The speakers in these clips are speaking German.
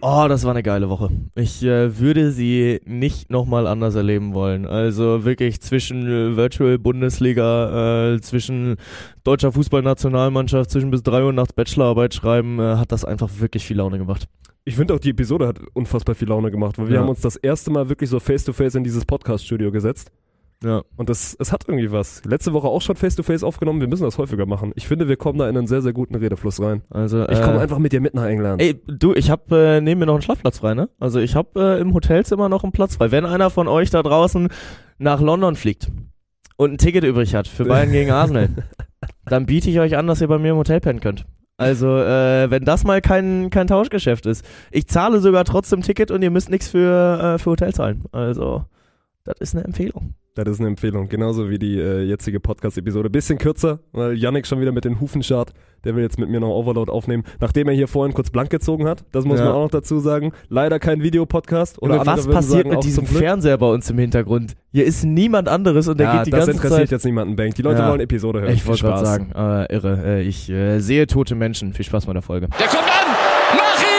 Oh, das war eine geile Woche. Ich würde sie nicht nochmal anders erleben wollen. Also wirklich zwischen Virtual Bundesliga, zwischen deutscher Fußballnationalmannschaft, zwischen bis 3 Uhr nachts Bachelorarbeit schreiben, hat das einfach wirklich viel Laune gemacht. Ich finde auch, die Episode hat unfassbar viel Laune gemacht, weil wir haben uns das erste Mal wirklich so face-to-face in dieses Podcast-Studio gesetzt. Ja. Und es hat irgendwie was. Letzte Woche auch schon Face-to-Face aufgenommen, wir müssen das häufiger machen. Ich finde, wir kommen da in einen sehr, sehr guten Redefluss rein. Also, ich komme einfach mit dir mit nach England. Ey, du, ich habe neben mir noch einen Schlafplatz frei, ne? Also ich habe im Hotelzimmer noch einen Platz frei. Wenn einer von euch da draußen nach London fliegt und ein Ticket übrig hat für Bayern gegen Arsenal, dann biete ich euch an, dass ihr bei mir im Hotel pennen könnt. Also, wenn das mal kein Tauschgeschäft ist. Ich zahle sogar trotzdem Ticket und ihr müsst nichts für Hotel zahlen. Also, das ist eine Empfehlung. Das ist eine Empfehlung, genauso wie die jetzige Podcast-Episode. Bisschen kürzer, weil Yannick schon wieder mit den Hufen scharrt. Der will jetzt mit mir noch Overload aufnehmen, nachdem er hier vorhin kurz blank gezogen hat. Das muss man auch noch dazu sagen. Leider kein Videopodcast. Oder was passiert mit diesem Fernseher bei uns im Hintergrund? Hier ist niemand anderes und der geht die ganze Zeit... das interessiert jetzt niemanden, Bank. Die Leute wollen Episode hören. Ich wollte gerade sagen, irre. Ich sehe tote Menschen. Viel Spaß bei der Folge. Der kommt an! Mach ihn!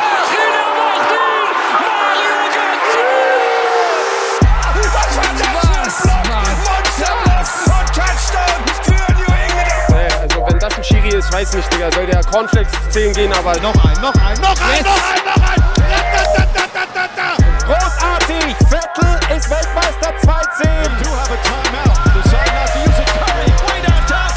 Schiri ist, weiß nicht, Digga, soll der Cornflakes 10 gehen, aber... Noch ein! Großartig! Vettel ist Weltmeister 2-10! You have a timeout. Decide not to use it. Curry, way down top.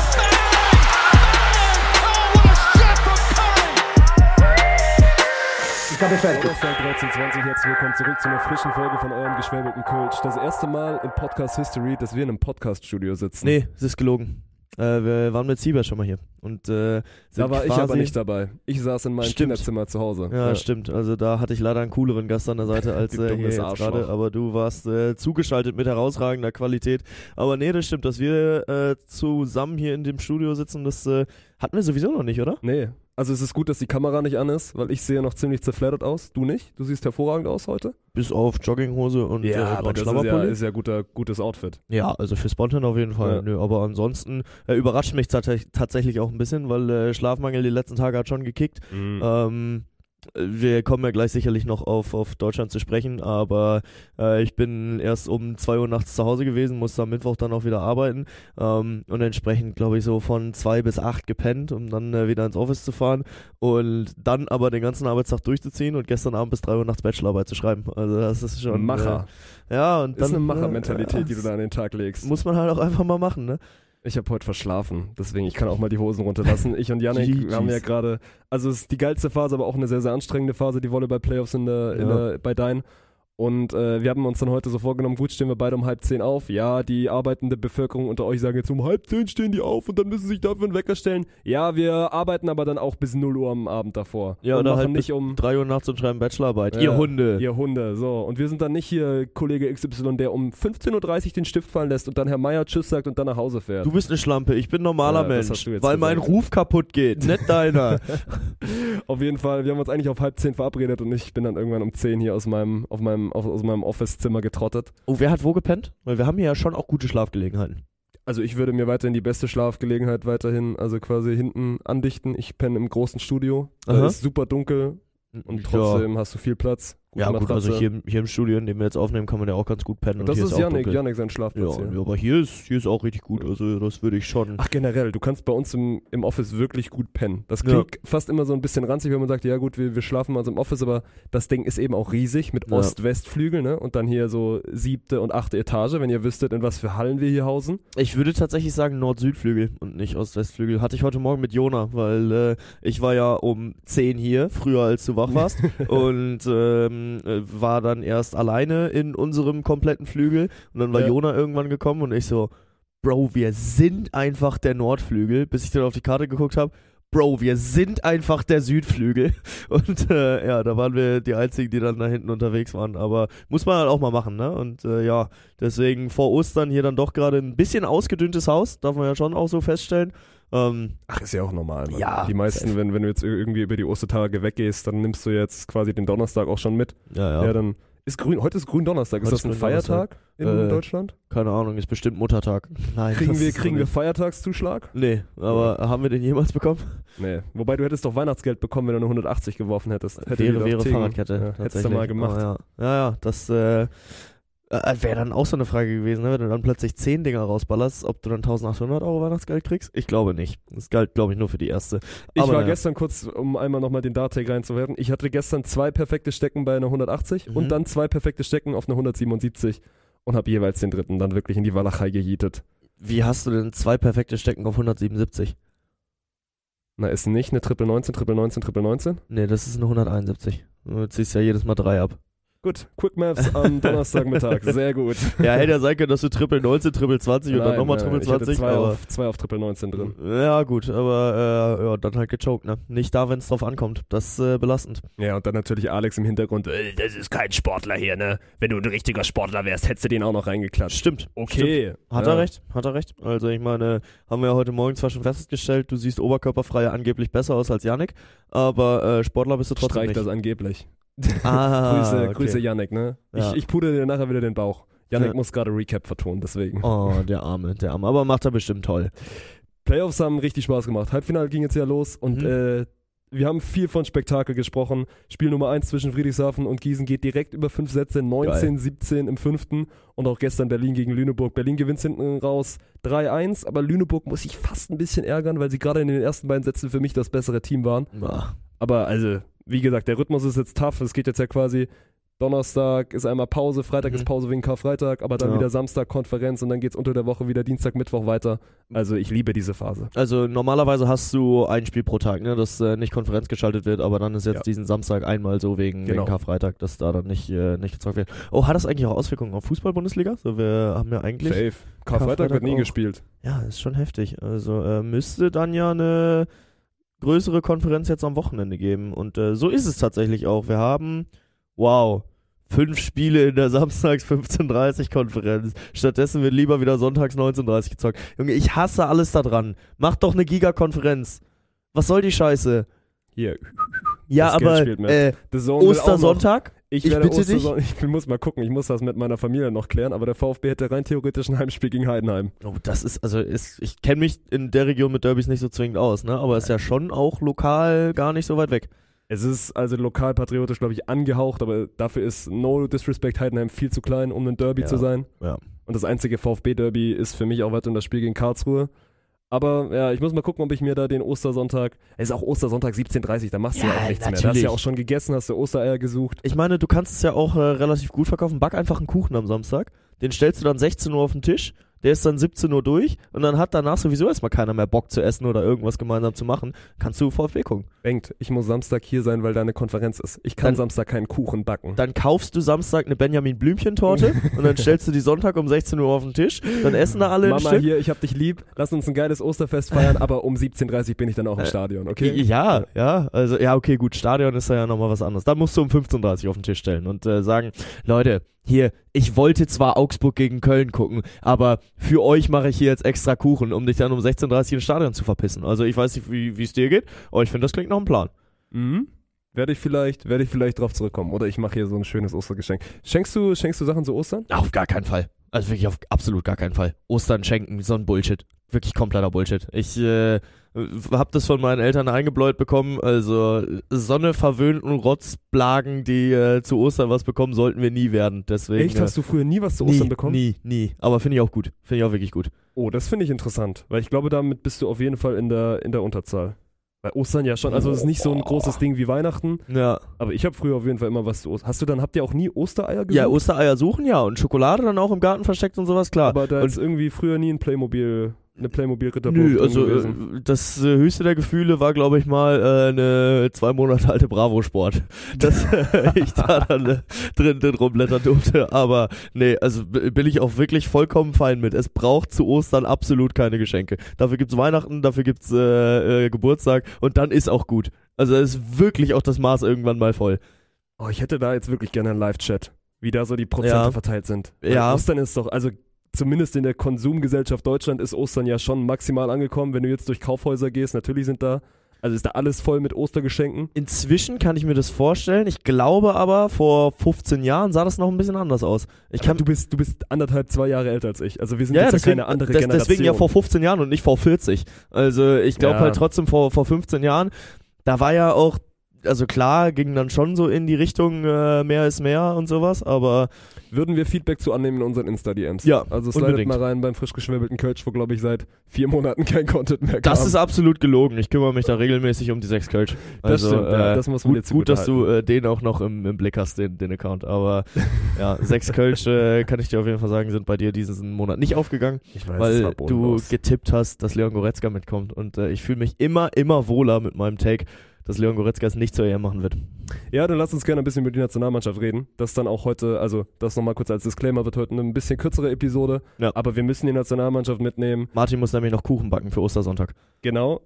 Oh, what a shot from Curry! Ich glaube, fertig. 13:20, herzlich willkommen zurück zu einer frischen Folge von eurem geschwäbelten Kölsch. Das erste Mal in Podcast History, dass wir in einem Podcast-Studio sitzen. Nee, es ist gelogen. Wir waren mit Siebert schon mal hier. Und, da war ich aber nicht dabei. Ich saß in meinem Kinderzimmer zu Hause. Ja, stimmt. Also da hatte ich leider einen cooleren Gast an der Seite als hier jetzt gerade. Aber du warst zugeschaltet mit herausragender Qualität. Aber nee, das stimmt, dass wir zusammen hier in dem Studio sitzen, das hatten wir sowieso noch nicht, oder? Nee. Also es ist gut, dass die Kamera nicht an ist, weil ich sehe noch ziemlich zerfleddert aus. Du nicht? Du siehst hervorragend aus heute. Bis auf Jogginghose und aber das ist ja gutes Outfit. Ja, also für Spontan auf jeden Fall. Ja. Nö, aber ansonsten überrascht mich tatsächlich auch ein bisschen, weil Schlafmangel die letzten Tage hat schon gekickt. Wir kommen ja gleich sicherlich noch auf Deutschland zu sprechen, aber ich bin erst um 2 Uhr nachts zu Hause gewesen, musste am Mittwoch dann auch wieder arbeiten und entsprechend, glaube ich, so von 2 bis 8 gepennt, um dann wieder ins Office zu fahren und dann aber den ganzen Arbeitstag durchzuziehen und gestern Abend bis 3 Uhr nachts Bachelorarbeit zu schreiben. Also das ist schon... Macher. Ja, und dann... Das ist eine Machermentalität, die du da an den Tag legst. Muss man halt auch einfach mal machen, ne? Ich habe heute verschlafen, deswegen ich kann auch mal die Hosen runterlassen. Ich und Yannick haben ja gerade, also es ist die geilste Phase, aber auch eine sehr, sehr anstrengende Phase, die Volleyball-Playoffs bei Dein. Und wir haben uns dann heute so vorgenommen, gut, stehen wir beide um 9:30 auf. Ja, die arbeitende Bevölkerung unter euch sagen jetzt um 9:30 stehen die auf und dann müssen sie sich dafür einen Wecker stellen. Ja, wir arbeiten aber dann auch bis 0 Uhr am Abend davor. Ja, oder halt nicht bis um 3 Uhr nachts und schreiben Bachelorarbeit. Ihr Hunde, so. Und wir sind dann nicht hier Kollege XY, der um 15:30 Uhr den Stift fallen lässt und dann Herr Meier Tschüss sagt und dann nach Hause fährt. Du bist eine Schlampe, ich bin ein normaler Mensch, weil gesagt. mein Ruf kaputt geht, nicht deiner. Auf jeden Fall, wir haben uns eigentlich auf 9:30 verabredet und ich bin dann irgendwann um 10 hier aus meinem Office-Zimmer getrottet. Oh, wer hat wo gepennt? Weil wir haben hier ja schon auch gute Schlafgelegenheiten. Also ich würde mir weiterhin die beste Schlafgelegenheit also quasi hinten andichten. Ich penne im großen Studio, da ist super dunkel und trotzdem hast du viel Platz. Ja gut, also hier im Studio, in dem wir jetzt aufnehmen, kann man ja auch ganz gut pennen. Und das ist Yannick sein Schlafplatz hier. Ja, aber hier ist auch richtig gut, also das würde ich schon... Ach generell, du kannst bei uns im Office wirklich gut pennen. Das klingt fast immer so ein bisschen ranzig, wenn man sagt, ja gut, wir schlafen mal so im Office, aber das Ding ist eben auch riesig mit Ost-West-Flügel, ne? Und dann hier so 7. und 8. Etage, wenn ihr wüsstet, in was für Hallen wir hier hausen. Ich würde tatsächlich sagen Nord-Süd-Flügel und nicht Ost-West-Flügel. Hatte ich heute Morgen mit Jona, weil ich war ja um 10 hier, früher als du wach warst und war dann erst alleine in unserem kompletten Flügel und dann war Jona irgendwann gekommen und ich so, Bro, wir sind einfach der Nordflügel, bis ich dann auf die Karte geguckt habe, Bro, wir sind einfach der Südflügel und da waren wir die Einzigen, die dann da hinten unterwegs waren, aber muss man halt auch mal machen, ne? Und deswegen vor Ostern hier dann doch gerade ein bisschen ausgedünntes Haus, darf man ja schon auch so feststellen. Ist ja auch normal, Mann. Ja, die meisten, wenn du jetzt irgendwie über die Ostertage weggehst, dann nimmst du jetzt quasi den Donnerstag auch schon mit. Ja. Dann Heute ist Gründonnerstag. Ist das ein Feiertag in Deutschland? Keine Ahnung, ist bestimmt Muttertag. Nein, kriegen wir Feiertagszuschlag? Nee, aber haben wir den jemals bekommen? Nee. Wobei du hättest doch Weihnachtsgeld bekommen, wenn du eine 180 geworfen hättest. Wäre Fahrradkette. Ja, hättest du mal gemacht. Ja, das wäre dann auch so eine Frage gewesen, ne? Wenn du dann plötzlich 10 Dinger rausballerst, ob du dann 1.800 € Weihnachtsgeld kriegst? Ich glaube nicht. Das galt, glaube ich, nur für die erste. Ich war gestern kurz, um einmal nochmal den Dart-Tag reinzuwerfen, ich hatte gestern 2 perfekte Stecken bei einer 180 und dann 2 perfekte Stecken auf einer 177 und habe jeweils den dritten dann wirklich in die Walachei gejietet. Wie hast du denn 2 perfekte Stecken auf 177? Na, ist nicht eine Triple 19, Triple 19, Triple 19? Nee, das ist eine 171. Du ziehst ja jedes Mal 3 ab. Gut, Quick Maths am Donnerstagmittag, sehr gut. Ja, hätte ja sein können, dass du Triple 19, Triple 20 und dann nochmal Triple 20. Ich hatte zwei auf Triple 19 drin. Ja, gut, aber dann halt gechoked, ne? Nicht da, wenn es drauf ankommt. Das ist belastend. Ja, und dann natürlich Alex im Hintergrund, das ist kein Sportler hier, ne? Wenn du ein richtiger Sportler wärst, hättest du den auch noch reingeklatscht. Stimmt. Okay. Stimmt. Hat er recht. Also ich meine, haben wir ja heute Morgen zwar schon festgestellt, du siehst oberkörperfrei angeblich besser aus als Yannick, aber Sportler bist du trotzdem Streich nicht. Das angeblich. Grüße Yannick, ne? Ja. Ich pudere dir nachher wieder den Bauch. Yannick muss gerade Recap vertonen, deswegen. Oh, der Arme. Aber macht er bestimmt toll. Playoffs haben richtig Spaß gemacht. Halbfinale ging jetzt ja los und wir haben viel von Spektakel gesprochen. Spiel Nummer 1 zwischen Friedrichshafen und Gießen geht direkt über 5 Sätze, 19-17 im 5. Und auch gestern Berlin gegen Lüneburg. Berlin gewinnt hinten raus 3-1, aber Lüneburg muss sich fast ein bisschen ärgern, weil sie gerade in den ersten beiden Sätzen für mich das bessere Team waren. Ja. Aber also, wie gesagt, der Rhythmus ist jetzt tough. Es geht jetzt ja quasi, Donnerstag ist einmal Pause, Freitag ist Pause wegen Karfreitag, aber dann wieder Samstag Konferenz und dann geht's unter der Woche wieder Dienstag, Mittwoch weiter. Also ich liebe diese Phase. Also normalerweise hast du ein Spiel pro Tag, ne, das nicht Konferenz geschaltet wird, aber dann ist jetzt diesen Samstag einmal so wegen Karfreitag, dass da dann nicht gezockt wird. Oh, hat das eigentlich auch Auswirkungen auf Fußball-Bundesliga? So, wir haben ja eigentlich... Safe. Karfreitag wird nie gespielt. Ja, ist schon heftig. Also müsste dann ja eine größere Konferenz jetzt am Wochenende geben. Und so ist es tatsächlich auch. Wir haben, 5 Spiele in der Samstags 15:30 Konferenz. Stattdessen wird lieber wieder sonntags 19:30 gezockt. Junge, ich hasse alles da dran. Mach doch eine Giga-Konferenz. Was soll die Scheiße? Hier. Ja, aber Ostersonntag? Ich muss mal gucken, ich muss das mit meiner Familie noch klären, aber der VfB hätte rein theoretisch ein Heimspiel gegen Heidenheim. Oh, das ist, ich kenne mich in der Region mit Derbys nicht so zwingend aus, ne? Aber ist ja schon auch lokal gar nicht so weit weg. Es ist also lokalpatriotisch, glaube ich, angehaucht, aber dafür ist no disrespect Heidenheim viel zu klein, um ein Derby zu sein. Ja. Und das einzige VfB-Derby ist für mich auch weiterhin das Spiel gegen Karlsruhe. Aber ja, ich muss mal gucken, ob ich mir da den Ostersonntag, es ist auch Ostersonntag 17:30, da machst du ja auch nichts mehr. Da hast du ja auch schon gegessen, hast du Ostereier gesucht. Ich meine, du kannst es ja auch relativ gut verkaufen. Back einfach einen Kuchen am Samstag, den stellst du dann 16 Uhr auf den Tisch, der ist dann 17 Uhr durch und dann hat danach sowieso erstmal keiner mehr Bock zu essen oder irgendwas gemeinsam zu machen. Kannst du VfB gucken. Denkt, ich muss Samstag hier sein, weil da eine Konferenz ist. Ich kann Samstag keinen Kuchen backen. Dann kaufst du Samstag eine Benjamin-Blümchen-Torte und dann stellst du die Sonntag um 16 Uhr auf den Tisch. Dann essen da alle ein Mama, Stück. Hier, ich hab dich lieb. Lass uns ein geiles Osterfest feiern, aber um 17:30 bin ich dann auch im Stadion, okay? Ja, also, okay, gut, Stadion ist ja nochmal was anderes. Dann musst du um 15:30 auf den Tisch stellen und sagen, Leute, hier, ich wollte zwar Augsburg gegen Köln gucken, aber für euch mache ich hier jetzt extra Kuchen, um dich dann um 16:30 ins Stadion zu verpissen. Also ich weiß nicht, wie es dir geht, aber ich finde, das klingt nach einem Plan. Mhm. Werde ich vielleicht drauf zurückkommen. Oder ich mache hier so ein schönes Ostergeschenk. Schenkst du Sachen zu Ostern? Auf gar keinen Fall. Also wirklich auf absolut gar keinen Fall. Ostern schenken, so ein Bullshit. Wirklich kompletter Bullshit. Ich hab das von meinen Eltern eingebläut bekommen. Also sonneverwöhnten Rotzblagen, die zu Ostern was bekommen, sollten wir nie werden. Deswegen, echt? Hast du früher nie was zu Ostern bekommen? Nie. Aber finde ich auch gut. Finde ich auch wirklich gut. Oh, das finde ich interessant. Weil ich glaube, damit bist du auf jeden Fall in der Unterzahl. Bei Ostern ja schon, also es ist nicht so ein großes Ding wie Weihnachten. Ja. Aber ich habe früher auf jeden Fall immer was zu Ostern. Habt ihr auch nie Ostereier gesucht? Ja, Ostereier suchen, ja. Und Schokolade dann auch im Garten versteckt und sowas, klar. Aber da ist irgendwie früher nie eine Playmobil-Ritterburg. Nö, also das höchste der Gefühle war, glaube ich mal, eine 2 Monate alte Bravo-Sport, dass ich da dann drin rumblättern durfte. Aber nee, also bin ich auch wirklich vollkommen fein mit. Es braucht zu Ostern absolut keine Geschenke. Dafür gibt's Weihnachten, dafür gibt's Geburtstag und dann ist auch gut. Also es ist wirklich auch das Maß irgendwann mal voll. Oh, ich hätte da jetzt wirklich gerne einen Live-Chat, wie da so die Prozente verteilt sind. Weil Ostern ist doch, also zumindest in der Konsumgesellschaft Deutschland ist Ostern ja schon maximal angekommen. Wenn du jetzt durch Kaufhäuser gehst, natürlich sind da Also ist da alles voll mit Ostergeschenken? Inzwischen kann ich mir das vorstellen. Ich glaube aber, vor 15 Jahren sah das noch ein bisschen anders aus. Du bist 1,5, 2 Jahre älter als ich. Also wir sind jetzt keine andere Generation. Deswegen ja vor 15 Jahren und nicht vor 40. Also ich glaube halt trotzdem vor 15 Jahren, da war ja auch, also klar, ging dann schon so in die Richtung mehr ist mehr und sowas, aber... Würden wir Feedback zu annehmen in unseren Insta-DMs? Ja, also slidet mal rein beim frisch geschwäbelten Kölsch, wo glaube ich seit 4 Monaten kein Content mehr kam. Das ist absolut gelogen. Ich kümmere mich da regelmäßig um die 6 Kölsch. Also, das stimmt, das muss man gut, dass du den auch noch im Blick hast, den Account. Aber ja, 6 Kölsch, kann ich dir auf jeden Fall sagen, sind bei dir diesen Monat nicht aufgegangen, ich weiß, weil du getippt hast, dass Leon Goretzka mitkommt. Und ich fühle mich immer wohler mit meinem Take, dass Leon Goretzka es nicht zur EM machen wird. Ja, dann lass uns gerne ein bisschen über die Nationalmannschaft reden. Das dann auch heute, also das nochmal kurz als Disclaimer, wird heute eine ein bisschen kürzere Episode, aber wir müssen die Nationalmannschaft mitnehmen. Martin muss nämlich noch Kuchen backen für Ostersonntag. Genau.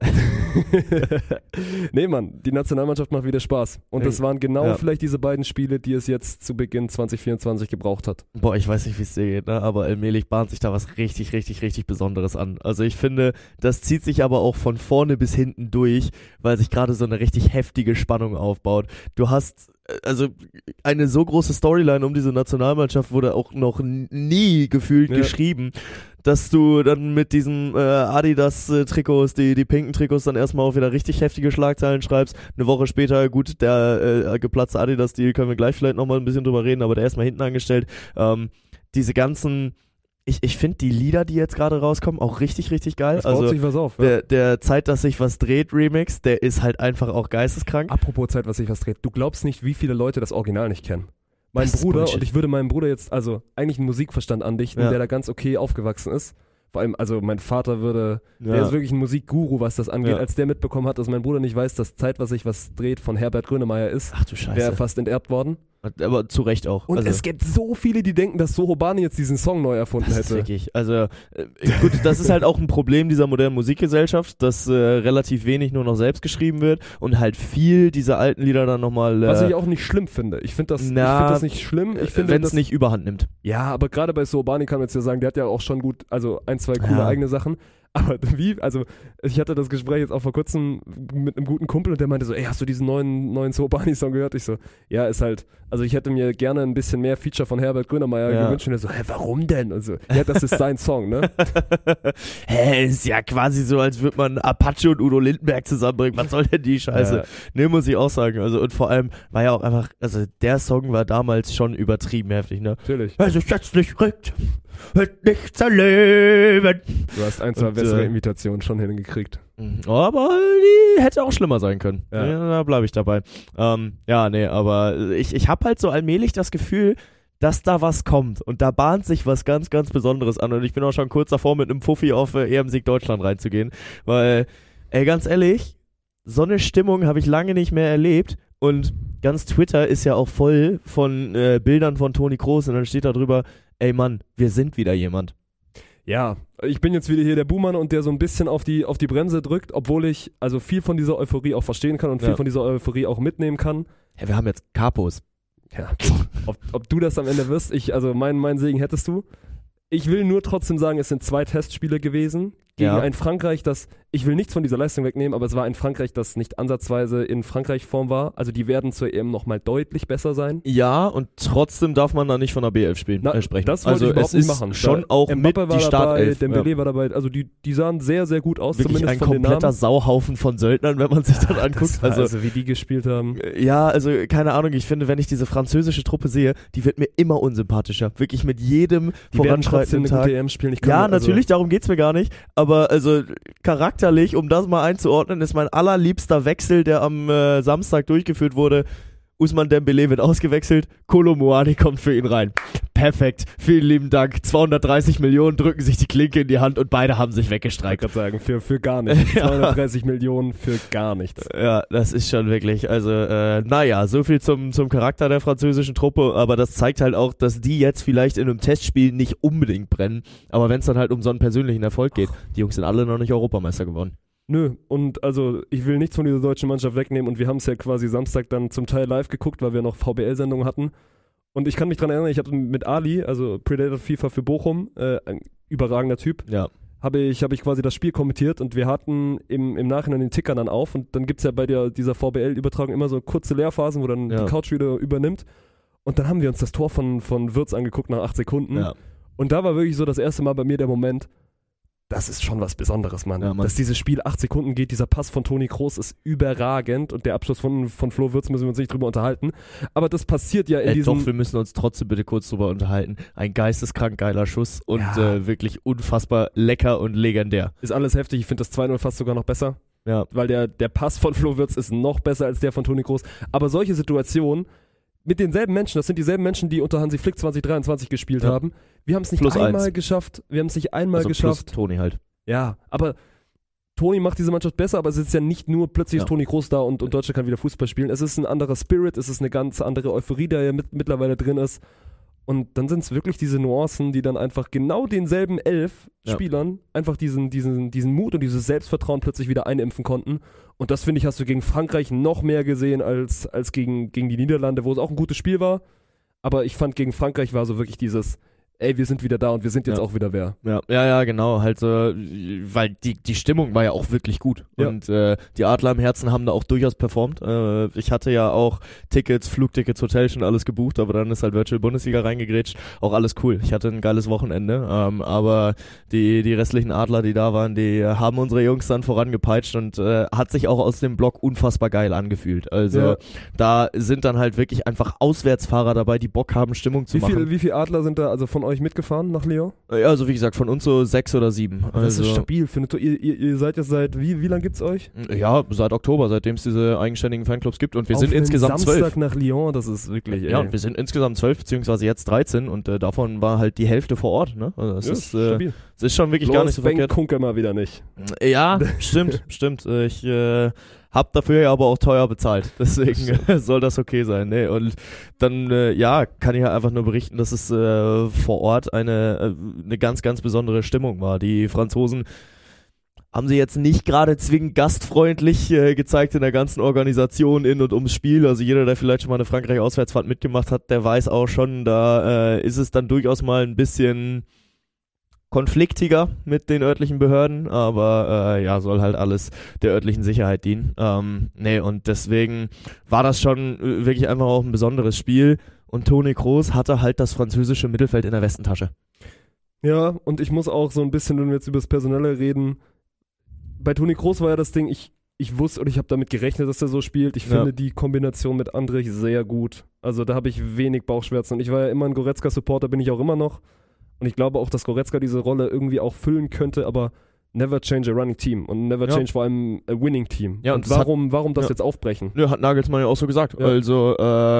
Nee, Mann, die Nationalmannschaft macht wieder Spaß. Und das waren vielleicht diese beiden Spiele, die es jetzt zu Beginn 2024 gebraucht hat. Boah, ich weiß nicht, wie es dir geht, ne? Aber allmählich bahnt sich da was richtig, richtig, richtig Besonderes an. Also ich finde, das zieht sich aber auch von vorne bis hinten durch, weil sich gerade so eine richtig heftige Spannung aufbaut. Du hast also eine so große Storyline um diese Nationalmannschaft wurde auch noch nie gefühlt geschrieben, dass du dann mit diesen Adidas-Trikots, die pinken Trikots, dann erstmal auch wieder richtig heftige Schlagzeilen schreibst. Eine Woche später, gut, der geplatzte Adidas-Deal, können wir gleich vielleicht nochmal ein bisschen drüber reden, aber der ist mal hinten angestellt. Diese ganzen... Ich finde die Lieder, die jetzt gerade rauskommen, auch richtig, richtig geil. Es baut sich was auf. Ja. Der Zeit, dass sich was dreht Remix, der ist halt einfach auch geisteskrank. Apropos Zeit, was sich was dreht. Du glaubst nicht, wie viele Leute das Original nicht kennen. Mein Bruder, und ich würde meinem Bruder jetzt also eigentlich einen Musikverstand andichten, der da ganz okay aufgewachsen ist. Vor allem, also mein Vater der ist wirklich ein Musikguru, was das angeht. Als der mitbekommen hat, dass mein Bruder nicht weiß, dass Zeit, was sich was dreht, von Herbert Grönemeyer ist, ach du Scheiße, wäre fast enterbt worden. Aber zu Recht auch. Und es gibt so viele, die denken, dass Soho Bani jetzt diesen Song neu erfunden hätte. Das ist wirklich, also gut, das ist halt auch ein Problem dieser modernen Musikgesellschaft, dass relativ wenig nur noch selbst geschrieben wird und halt viel dieser alten Lieder dann nochmal... was ich auch nicht schlimm finde. Ich finde das nicht schlimm. Wenn es nicht überhand nimmt. Ja, aber gerade bei Soho Bani kann man jetzt ja sagen, der hat ja auch schon gut, also 1, 2 coole eigene Sachen. Aber ich hatte das Gespräch jetzt auch vor kurzem mit einem guten Kumpel und der meinte so, ey, hast du diesen neuen Soho Bani-Song gehört? Ich so, ja, ist halt, also ich hätte mir gerne ein bisschen mehr Feature von Herbert Grönemeyer gewünscht und er so, warum denn? Und so, ja, das ist sein Song, ne? Ist ja quasi so, als würde man Apache und Udo Lindenberg zusammenbringen. Was soll denn die Scheiße? Ne, muss ich auch sagen. Also, und vor allem war ja auch einfach, also der Song war damals schon übertrieben heftig, ne? Natürlich. Also jetzt nicht rückt. Wird nichts erleben. Du hast 1, 2 bessere Imitationen schon hingekriegt. Aber die hätte auch schlimmer sein können. Ja, da bleibe ich dabei. Aber ich habe halt so allmählich das Gefühl, dass da was kommt. Und da bahnt sich was ganz, ganz Besonderes an. Und ich bin auch schon kurz davor, mit einem Fuffi auf EM-Sieg Deutschland reinzugehen. Weil, ganz ehrlich, so eine Stimmung habe ich lange nicht mehr erlebt. Und ganz Twitter ist ja auch voll von Bildern von Toni Kroos. Und dann steht da drüber, ey Mann, wir sind wieder jemand. Ja, ich bin jetzt wieder hier der Buhmann und der so ein bisschen auf die Bremse drückt, obwohl ich also viel von dieser Euphorie auch verstehen kann und viel von dieser Euphorie auch mitnehmen kann. Ja, wir haben jetzt Capos. Ja, ob du das am Ende wirst, mein Segen hättest du. Ich will nur trotzdem sagen, es sind 2 Testspiele gewesen gegen ein Frankreich, das, ich will nichts von dieser Leistung wegnehmen, aber es war ein Frankreich, das nicht ansatzweise in Frankreich-Form war. Also die werden zur EM nochmal deutlich besser sein. Ja, und trotzdem darf man da nicht von der B11 sprechen. Das wollte ich überhaupt nicht machen. Schon auch Mbappé mit die Startelf. Dembélé war dabei, also die sahen sehr, sehr gut aus. Wirklich zumindest ein von kompletter den Namen. Sauhaufen von Söldnern, wenn man sich das anguckt. Also wie die gespielt haben. Ja, also keine Ahnung, ich finde, wenn ich diese französische Truppe sehe, die wird mir immer unsympathischer. Wirklich mit jedem voranschreitenden Tag. Eine gute EM spielen. Natürlich, darum geht's mir gar nicht. Aber also charakterlich, um das mal einzuordnen, ist mein allerliebster Wechsel, der am Samstag durchgeführt wurde. Ousmane Dembélé wird ausgewechselt, Kolo Muani kommt für ihn rein. Perfekt, vielen lieben Dank. 230 Millionen drücken sich die Klinke in die Hand und beide haben sich weggestreikt. Ich kann sagen, für gar nichts. 230 Millionen für gar nichts. Ja, das ist schon wirklich, also so viel zum Charakter der französischen Truppe, aber das zeigt halt auch, dass die jetzt vielleicht in einem Testspiel nicht unbedingt brennen, aber wenn es dann halt um so einen persönlichen Erfolg geht, die Jungs sind alle noch nicht Europameister geworden. Nö, und also ich will nichts von dieser deutschen Mannschaft wegnehmen und wir haben es ja quasi Samstag dann zum Teil live geguckt, weil wir noch VBL-Sendungen hatten und ich kann mich dran erinnern, ich habe mit Ali, also Predator FIFA für Bochum, ein überragender Typ, habe ich quasi das Spiel kommentiert und wir hatten im Nachhinein den Ticker dann auf und dann gibt es ja bei dieser VBL-Übertragung immer so kurze Leerphasen, wo dann die Couch wieder übernimmt und dann haben wir uns das Tor von Wirtz angeguckt nach 8 Sekunden und da war wirklich so das erste Mal bei mir der Moment, das ist schon was Besonderes, Mann. Dass dieses Spiel 8 Sekunden geht, dieser Pass von Toni Kroos ist überragend und der Abschluss von Flo Wirtz müssen wir uns nicht drüber unterhalten. Aber das passiert ja in diesem... Doch, wir müssen uns trotzdem bitte kurz drüber unterhalten. Ein geisteskrank geiler Schuss und wirklich unfassbar lecker und legendär. Ist alles heftig, ich finde das 2-0 fast sogar noch besser. Ja. Weil der Pass von Flo Wirtz ist noch besser als der von Toni Kroos. Aber solche Situationen mit denselben Menschen, das sind dieselben Menschen, die unter Hansi Flick 2023 gespielt haben. Wir haben es nicht einmal geschafft. Plus Toni halt. Ja, aber Toni macht diese Mannschaft besser, aber es ist ja nicht nur plötzlich ist Toni Kroos da und Deutschland kann wieder Fußball spielen. Es ist ein anderer Spirit, es ist eine ganz andere Euphorie, der ja mittlerweile drin ist. Und dann sind es wirklich diese Nuancen, die dann einfach genau denselben 11 Spielern einfach diesen Mut und dieses Selbstvertrauen plötzlich wieder einimpfen konnten. Und das, finde ich, hast du gegen Frankreich noch mehr gesehen als gegen die Niederlande, wo es auch ein gutes Spiel war. Aber ich fand, gegen Frankreich war so wirklich dieses, ey, wir sind wieder da und wir sind jetzt auch wieder wer. Ja, genau, halt so, weil die Stimmung war ja auch wirklich gut und die Adler im Herzen haben da auch durchaus performt. Ich hatte ja auch Flugtickets, Hotel schon alles gebucht, aber dann ist halt Virtual Bundesliga reingegrätscht, auch alles cool. Ich hatte ein geiles Wochenende, aber die restlichen Adler, die da waren, die haben unsere Jungs dann vorangepeitscht und hat sich auch aus dem Block unfassbar geil angefühlt. Also da sind dann halt wirklich einfach Auswärtsfahrer dabei, die Bock haben, Stimmung zu machen. Wie viele Adler sind da, also von euch mitgefahren nach Lyon? Ja, also wie gesagt, von uns so 6 oder 7. Das ist stabil. Ihr seid jetzt seit, wie lange gibt's euch? Ja, seit Oktober, seitdem es diese eigenständigen Fanclubs gibt und wir Auf sind insgesamt Samstag 12. nach Lyon, das ist wirklich, Ja, und wir sind insgesamt 12, beziehungsweise jetzt 13 und davon war halt die Hälfte vor Ort, ne? Also das ist stabil. Das ist schon wirklich gar nicht so verkehrt. Kunke mal wieder nicht. Ja, stimmt. Ich hab dafür ja aber auch teuer bezahlt, deswegen soll das okay sein. Nee, und dann, kann ich ja einfach nur berichten, dass es vor Ort eine ganz, ganz besondere Stimmung war. Die Franzosen haben sie jetzt nicht gerade zwingend gastfreundlich gezeigt in der ganzen Organisation in und ums Spiel. Also jeder, der vielleicht schon mal eine Frankreich-Auswärtsfahrt mitgemacht hat, der weiß auch schon, da ist es dann durchaus mal ein bisschen konfliktiger mit den örtlichen Behörden, aber soll halt alles der örtlichen Sicherheit dienen. Und deswegen war das schon wirklich einfach auch ein besonderes Spiel und Toni Kroos hatte halt das französische Mittelfeld in der Westentasche. Ja, und ich muss auch so ein bisschen, wenn wir jetzt über das Personelle reden, bei Toni Kroos war ja das Ding, ich wusste und ich habe damit gerechnet, dass er so spielt. Ich finde die Kombination mit Andrich sehr gut. Also da habe ich wenig Bauchschmerzen und ich war ja immer ein Goretzka-Supporter, bin ich auch immer noch. Und ich glaube auch, dass Goretzka diese Rolle irgendwie auch füllen könnte, aber never change a running team und never change vor allem a winning team. Ja, und warum das jetzt aufbrechen? Ja, hat Nagelsmann ja auch so gesagt. Ja. Also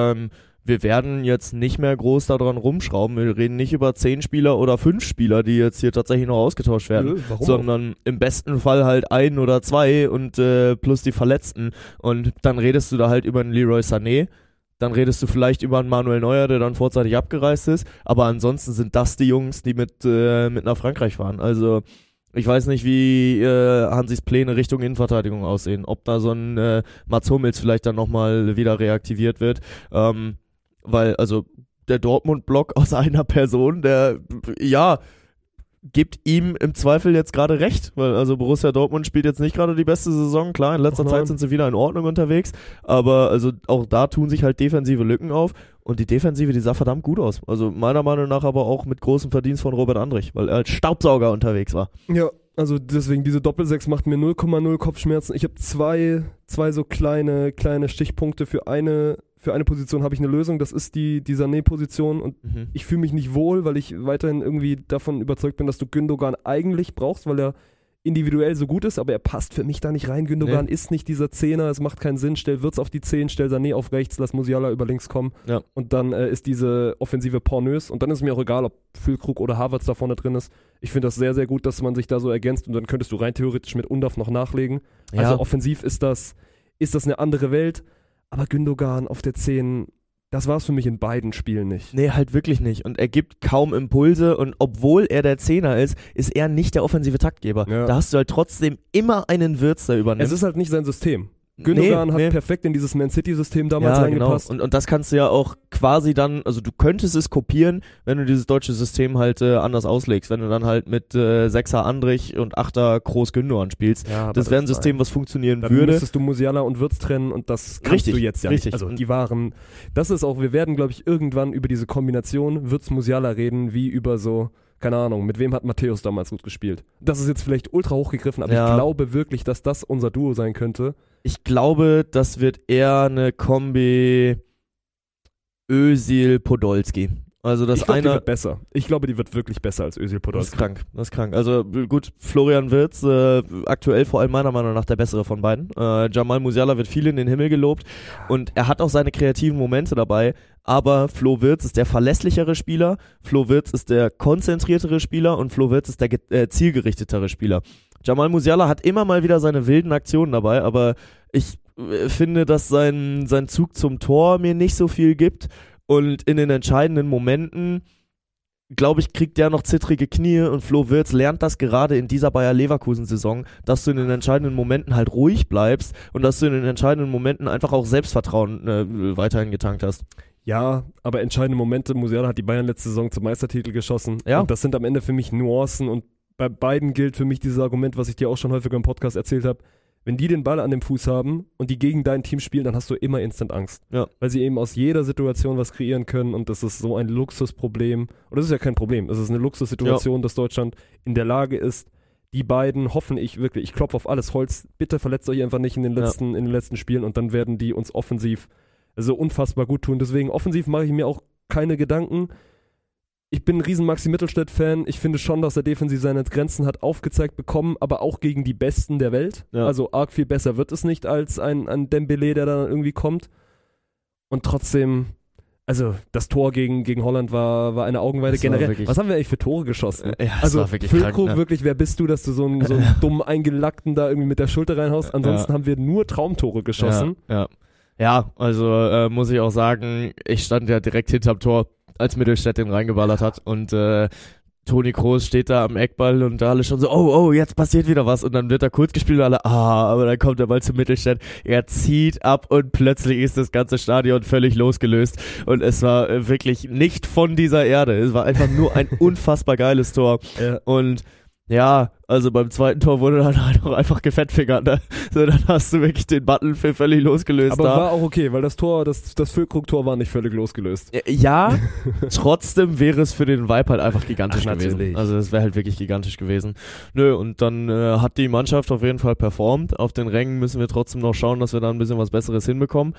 wir werden jetzt nicht mehr groß daran rumschrauben. Wir reden nicht über 10 Spieler oder 5 Spieler, die jetzt hier tatsächlich noch ausgetauscht werden, sondern im besten Fall halt 1 oder 2 und plus die Verletzten. Und dann redest du da halt über einen Leroy Sané. Dann redest du vielleicht über einen Manuel Neuer, der dann vorzeitig abgereist ist. Aber ansonsten sind das die Jungs, die mit nach Frankreich fahren. Also ich weiß nicht, wie Hansis Pläne Richtung Innenverteidigung aussehen. Ob da so ein Mats Hummels vielleicht dann nochmal wieder reaktiviert wird. Weil also der Dortmund-Block aus einer Person, der gibt ihm im Zweifel jetzt gerade recht, weil also Borussia Dortmund spielt jetzt nicht gerade die beste Saison, klar, in letzter Zeit sind sie wieder in Ordnung unterwegs, aber also auch da tun sich halt defensive Lücken auf und die Defensive, die sah verdammt gut aus, also meiner Meinung nach aber auch mit großem Verdienst von Robert Andrich, weil er als Staubsauger unterwegs war. Ja, also deswegen diese Doppel-6 macht mir 0,0 Kopfschmerzen. Ich habe zwei so kleine Stichpunkte für eine Position habe ich eine Lösung, das ist die Sané-Position und ich fühle mich nicht wohl, weil ich weiterhin irgendwie davon überzeugt bin, dass du Gündogan eigentlich brauchst, weil er individuell so gut ist, aber er passt für mich da nicht rein. Gündogan ist nicht dieser Zehner, es macht keinen Sinn, stell Wirtz auf die 10, stell Sané auf rechts, lass Musiala über links kommen und dann ist diese Offensive pornös und dann ist mir auch egal, ob Füllkrug oder Havertz da vorne drin ist. Ich finde das sehr, sehr gut, dass man sich da so ergänzt und dann könntest du rein theoretisch mit Undav noch nachlegen. Ja. Also offensiv ist das eine andere Welt. Aber Gündogan auf der 10, das war es für mich in beiden Spielen nicht. Nee, halt wirklich nicht. Und er gibt kaum Impulse und obwohl er der Zehner ist er nicht der offensive Taktgeber. Ja. Da hast du halt trotzdem immer einen Wirtz, der übernimmt. Es ist halt nicht sein System. Gündogan hat perfekt in dieses Man-City-System damals reingepasst. Genau. Und das kannst du ja auch quasi dann, also du könntest es kopieren, wenn du dieses deutsche System halt anders auslegst, wenn du dann halt mit 6er Andrich und 8er Kroos Gündogan spielst. Ja, das wäre ein System, was funktionieren würde. Dann müsstest du Musiala und Wirtz trennen und das kannst du jetzt ja nicht. Also die waren, das ist auch, wir werden glaube ich irgendwann über diese Kombination Wirtz-Musiala reden, wie über so, keine Ahnung, mit wem hat Matthäus damals gut gespielt. Das ist jetzt vielleicht ultra hochgegriffen, aber ich glaube wirklich, dass das unser Duo sein könnte. Ich glaube, das wird eher eine Kombi Özil-Podolski. Also ich glaube, die wird besser. Ich glaube, die wird wirklich besser als Özil-Podolski. Das ist krank. Also gut, Florian Wirtz, aktuell vor allem meiner Meinung nach der bessere von beiden. Jamal Musiala wird viel in den Himmel gelobt und er hat auch seine kreativen Momente dabei, aber Flo Wirtz ist der verlässlichere Spieler, Flo Wirtz ist der konzentriertere Spieler und Flo Wirtz ist der zielgerichtetere Spieler. Jamal Musiala hat immer mal wieder seine wilden Aktionen dabei, aber ich finde, dass sein Zug zum Tor mir nicht so viel gibt. Und in den entscheidenden Momenten, glaube ich, kriegt der noch zittrige Knie und Flo Wirtz lernt das gerade in dieser Bayer-Leverkusen-Saison, dass du in den entscheidenden Momenten halt ruhig bleibst und dass du in den entscheidenden Momenten einfach auch Selbstvertrauen weiterhin getankt hast. Ja, aber entscheidende Momente, Musiala hat die Bayern letzte Saison zum Meistertitel geschossen. Ja. Und das sind am Ende für mich Nuancen und bei beiden gilt für mich dieses Argument, was ich dir auch schon häufiger im Podcast erzählt habe. Wenn die den Ball an dem Fuß haben und die gegen dein Team spielen, dann hast du immer instant Angst. Ja. Weil sie eben aus jeder Situation was kreieren können und das ist so ein Luxusproblem. Und das ist ja kein Problem. Es ist eine Luxussituation, dass Deutschland in der Lage ist, die beiden, hoffen ich wirklich, ich klopfe auf alles Holz, bitte verletzt euch einfach nicht in den letzten Spielen und dann werden die uns offensiv so unfassbar gut tun. Deswegen offensiv mache ich mir auch keine Gedanken. Ich bin ein riesen Maxi Mittelstädt-Fan. Ich finde schon, dass er defensiv seine Grenzen hat aufgezeigt bekommen, aber auch gegen die Besten der Welt. Ja. Also arg viel besser wird es nicht als ein Dembélé, der da irgendwie kommt. Und trotzdem, also das Tor gegen Holland war eine Augenweide. Generell, was haben wir eigentlich für Tore geschossen? Also Füllkrug, wirklich, wer bist du, dass du so einen dummen Eingelackten da irgendwie mit der Schulter reinhaust? Ansonsten haben wir nur Traumtore geschossen. Ja, also muss ich auch sagen, ich stand ja direkt hinterm Tor, als Mittelstädt den reingeballert hat und Toni Kroos steht da am Eckball und da alle schon so, oh, jetzt passiert wieder was und dann wird er kurz gespielt und alle, aber dann kommt der Ball zu Mittelstädt, er zieht ab und plötzlich ist das ganze Stadion völlig losgelöst und es war wirklich nicht von dieser Erde, es war einfach nur ein unfassbar geiles Tor und ja, also beim zweiten Tor wurde dann halt auch einfach gefettfingert, ne? So, dann hast du wirklich den Button für völlig losgelöst. Aber war auch okay, weil das Füllkrug-Tor war nicht völlig losgelöst. Ja, trotzdem wäre es für den Vibe halt einfach gigantisch gewesen. Natürlich. Also es wäre halt wirklich gigantisch gewesen. Nö, und dann hat die Mannschaft auf jeden Fall performt. Auf den Rängen müssen wir trotzdem noch schauen, dass wir da ein bisschen was Besseres hinbekommen.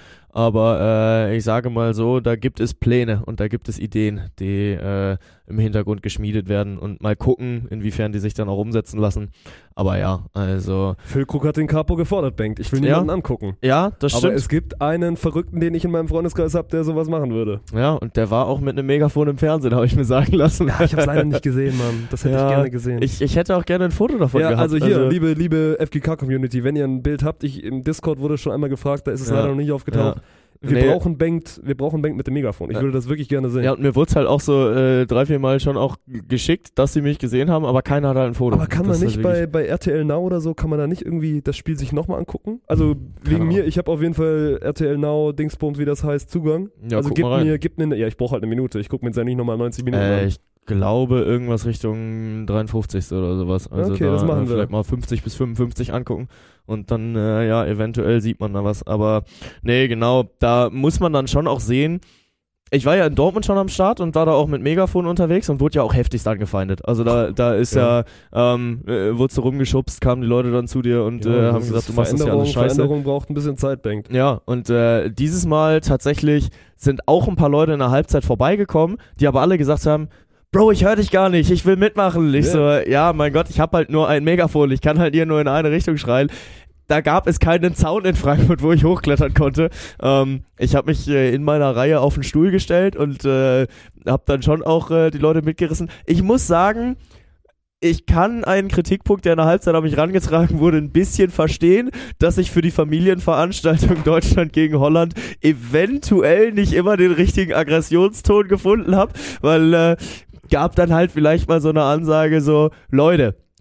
Aber ich sage mal so, da gibt es Pläne und da gibt es Ideen, die im Hintergrund geschmiedet werden und mal gucken, inwiefern die sich dann auch umsetzen lassen. Aber ja, also... Füllkrug hat den Capo gefordert, Bengt. Ich will niemanden angucken. Ja, das stimmt. Aber es gibt einen Verrückten, den ich in meinem Freundeskreis habe, der sowas machen würde. Ja, und der war auch mit einem Megafon im Fernsehen, habe ich mir sagen lassen. Ja, ich habe es leider nicht gesehen, Mann. Das hätte ich gerne gesehen. Ich hätte auch gerne ein Foto davon gehabt. Also hier, liebe FGK-Community, wenn ihr ein Bild habt, im Discord wurde schon einmal gefragt, da ist es leider noch nicht aufgetaucht. Ja. Wir brauchen Bengt mit dem Megafon. Ich würde das wirklich gerne sehen. Ja, und mir wurde es halt auch so 3-4 Mal schon auch geschickt, dass sie mich gesehen haben, aber keiner hat halt ein Foto. Aber kann man nicht bei RTL Now oder so, kann man da nicht irgendwie das Spiel sich nochmal angucken? Also wegen mir, ich habe auf jeden Fall RTL Now, Dingsbums, wie das heißt, Zugang. Ja, also gib mir ich brauche halt eine Minute. Ich gucke mir jetzt ja nicht nochmal 90 Minuten an. Ich glaube irgendwas Richtung 53. oder sowas. Also okay, das machen wir. Vielleicht mal 50 bis 55 angucken. Und dann, eventuell sieht man da was. Aber nee, genau, da muss man dann schon auch sehen. Ich war ja in Dortmund schon am Start und war da auch mit Megafon unterwegs und wurde ja auch heftigst angefeindet. Also da ist wurdest du rumgeschubst, kamen die Leute dann zu dir und haben gesagt, du machst das ja alles scheiße. Veränderung braucht ein bisschen Zeit, Bengt. Ja, und dieses Mal tatsächlich sind auch ein paar Leute in der Halbzeit vorbeigekommen, die aber alle gesagt haben, Bro, ich höre dich gar nicht, ich will mitmachen. Ich so, ja, mein Gott, ich habe halt nur ein Megafon, ich kann halt hier nur in eine Richtung schreien. Da gab es keinen Zaun in Frankfurt, wo ich hochklettern konnte. Ich habe mich in meiner Reihe auf den Stuhl gestellt und habe dann schon auch die Leute mitgerissen. Ich muss sagen, ich kann einen Kritikpunkt, der in der Halbzeit an mich rangetragen wurde, ein bisschen verstehen, dass ich für die Familienveranstaltung Deutschland gegen Holland eventuell nicht immer den richtigen Aggressionston gefunden habe, weil gab dann halt vielleicht mal so eine Ansage so, Leute,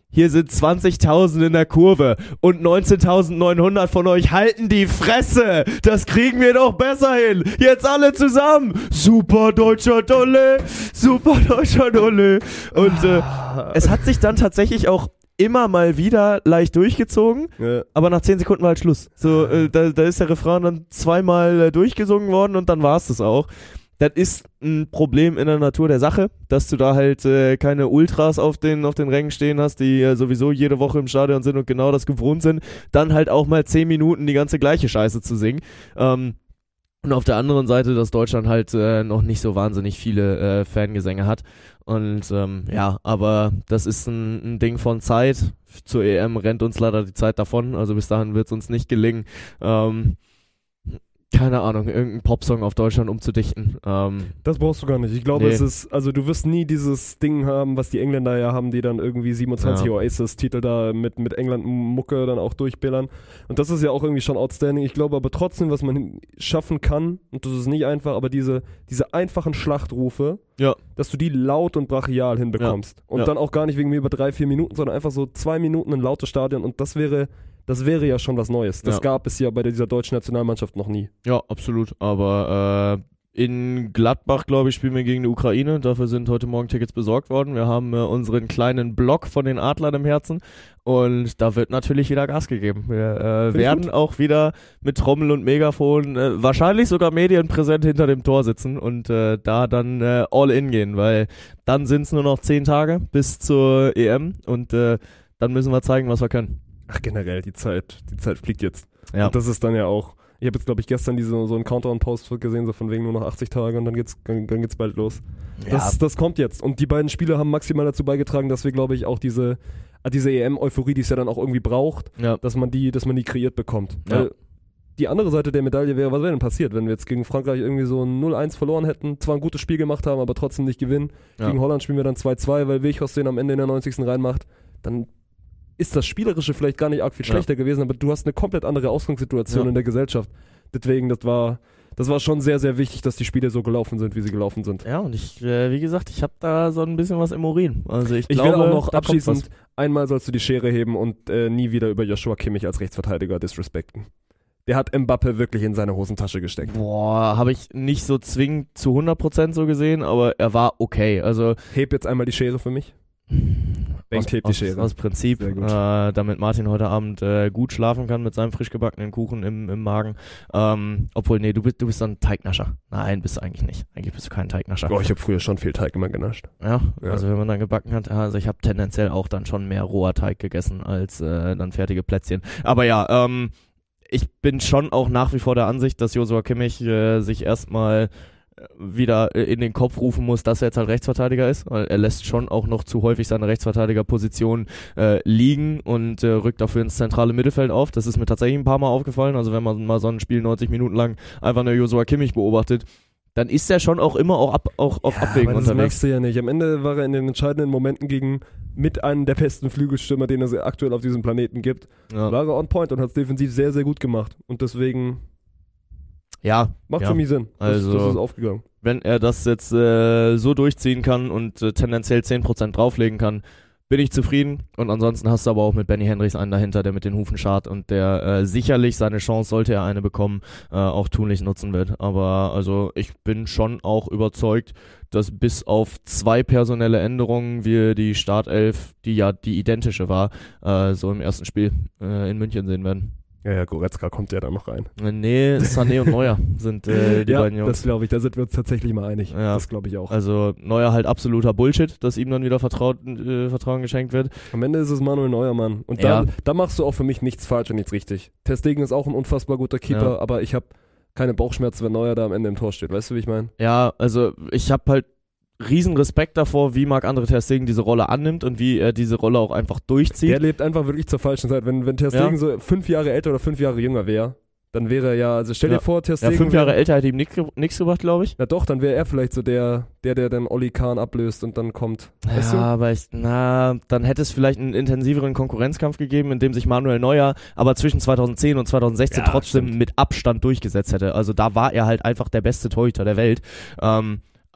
hier sind 20.000 in der Kurve und 19.900 von euch halten die Fresse. Das kriegen wir doch besser hin. Jetzt alle zusammen. Super deutscher Dolle. Super deutscher Dolle. Und es hat sich dann tatsächlich auch immer mal wieder leicht durchgezogen, aber nach 10 Sekunden war halt Schluss. So, da ist der Refrain dann zweimal durchgesungen worden und dann war es das auch. Das ist ein Problem in der Natur der Sache, dass du da halt keine Ultras auf den Rängen stehen hast, die sowieso jede Woche im Stadion sind und genau das gewohnt sind, dann halt auch mal 10 Minuten die ganze gleiche Scheiße zu singen. Und auf der anderen Seite, dass Deutschland halt noch nicht so wahnsinnig viele Fangesänge hat. Und aber das ist ein Ding von Zeit. Zur EM rennt uns leider die Zeit davon, also bis dahin wird es uns nicht gelingen. Keine Ahnung, irgendeinen Popsong auf Deutschland umzudichten. Das brauchst du gar nicht. Ich glaube, es ist, also du wirst nie dieses Ding haben, was die Engländer ja haben, die dann irgendwie 27 Oasis-Titel da mit England-Mucke dann auch durchbillern. Und das ist ja auch irgendwie schon outstanding. Ich glaube aber trotzdem, was man schaffen kann, und das ist nicht einfach, aber diese einfachen Schlachtrufe, dass du die laut und brachial hinbekommst. Und dann auch gar nicht wegen mir über 3-4 Minuten, sondern einfach so 2 Minuten ein lautes Stadion und das wäre ja schon was Neues. Das gab es ja bei dieser deutschen Nationalmannschaft noch nie. Ja, absolut. Aber in Gladbach, glaube ich, spielen wir gegen die Ukraine. Dafür sind heute Morgen Tickets besorgt worden. Wir haben unseren kleinen Block von den Adlern im Herzen. Und da wird natürlich wieder Gas gegeben. Wir werden auch wieder mit Trommel und Megafon, wahrscheinlich sogar medienpräsent hinter dem Tor sitzen und da dann all in gehen. Weil dann sind es nur noch 10 Tage bis zur EM und dann müssen wir zeigen, was wir können. Ach, generell, die Zeit fliegt jetzt. Ja. Und das ist dann ja auch, ich habe jetzt, glaube ich, gestern so einen Countdown-Post gesehen, so von wegen nur noch 80 Tage und dann geht's bald los. Das kommt jetzt. Und die beiden Spiele haben maximal dazu beigetragen, dass wir, glaube ich, auch diese EM-Euphorie, die es ja dann auch irgendwie braucht, dass man die kreiert bekommt. Ja. Weil die andere Seite der Medaille wäre, was wäre denn passiert, wenn wir jetzt gegen Frankreich irgendwie so ein 0-1 verloren hätten, zwar ein gutes Spiel gemacht haben, aber trotzdem nicht gewinnen. Ja. Gegen Holland spielen wir dann 2-2, weil Weghorst den am Ende in der 90. reinmacht. Dann ist das Spielerische vielleicht gar nicht arg viel schlechter gewesen, aber du hast eine komplett andere Ausgangssituation in der Gesellschaft. Deswegen, das war schon sehr, sehr wichtig, dass die Spiele so gelaufen sind, wie sie gelaufen sind. Ja, und wie gesagt, ich habe da so ein bisschen was im Urin. Also ich will glaube, auch noch abschließend, einmal sollst du die Schere heben und nie wieder über Joshua Kimmich als Rechtsverteidiger disrespekten. Der hat Mbappe wirklich in seine Hosentasche gesteckt. Boah, habe ich nicht so zwingend zu 100% so gesehen, aber er war okay. Also heb jetzt einmal die Schere für mich. Aus Prinzip, damit Martin heute Abend gut schlafen kann mit seinem frisch gebackenen Kuchen im Magen. Obwohl, nee, du bist dann Teignascher. Nein, bist du eigentlich nicht. Eigentlich bist du kein Teignascher. Oh, ich habe früher schon viel Teig immer genascht. Ja, also wenn man dann gebacken hat, also ich habe tendenziell auch dann schon mehr roher Teig gegessen als dann fertige Plätzchen. Aber ja, ich bin schon auch nach wie vor der Ansicht, dass Joshua Kimmich sich erstmal wieder in den Kopf rufen muss, dass er jetzt halt Rechtsverteidiger ist, weil er lässt schon auch noch zu häufig seine Rechtsverteidigerposition liegen und rückt dafür ins zentrale Mittelfeld auf. Das ist mir tatsächlich ein paar Mal aufgefallen, also wenn man mal so ein Spiel 90 Minuten lang einfach nur Joshua Kimmich beobachtet, dann ist er schon auch immer auf Abwägen unterwegs. Das merkst du ja nicht. Am Ende war er in den entscheidenden Momenten mit einem der besten Flügelstürmer, den es aktuell auf diesem Planeten gibt, war er on point und hat es defensiv sehr, sehr gut gemacht und deswegen macht für mich Sinn. Das ist aufgegangen. Wenn er das jetzt so durchziehen kann und tendenziell 10% drauflegen kann, bin ich zufrieden. Und ansonsten hast du aber auch mit Benny Henrichs einen dahinter, der mit den Hufen scharrt und der sicherlich seine Chance, sollte er eine bekommen, auch tunlich nutzen wird. Aber also ich bin schon auch überzeugt, dass bis auf 2 personelle Änderungen wir die Startelf, die ja die identische war, so im ersten Spiel in München sehen werden. Ja, Goretzka kommt ja da noch rein. Nee, Sané und Neuer sind die beiden Jungs. Das glaube ich, da sind wir uns tatsächlich mal einig. Ja. Das glaube ich auch. Also Neuer halt absoluter Bullshit, dass ihm dann wieder Vertrauen geschenkt wird. Am Ende ist es Manuel Neuer, Mann. Und da machst du auch für mich nichts falsch und nichts richtig. Ter Stegen ist auch ein unfassbar guter Keeper, aber ich habe keine Bauchschmerzen, wenn Neuer da am Ende im Tor steht. Weißt du, wie ich meine? Ja, also ich habe halt riesen Respekt davor, wie Marc-André ter Stegen diese Rolle annimmt und wie er diese Rolle auch einfach durchzieht. Der lebt einfach wirklich zur falschen Zeit. Wenn ter Stegen so 5 Jahre älter oder 5 Jahre jünger wäre, dann wäre er also stell dir vor, ter Stegen... Ja, 5 Jahre älter hätte ihm nichts gebracht, glaube ich. Na doch, dann wäre er vielleicht so der dann Oli Kahn ablöst und dann kommt. Weißt du? Aber dann hätte es vielleicht einen intensiveren Konkurrenzkampf gegeben, in dem sich Manuel Neuer aber zwischen 2010 und 2016 trotzdem mit Abstand durchgesetzt hätte. Also da war er halt einfach der beste Torhüter der Welt.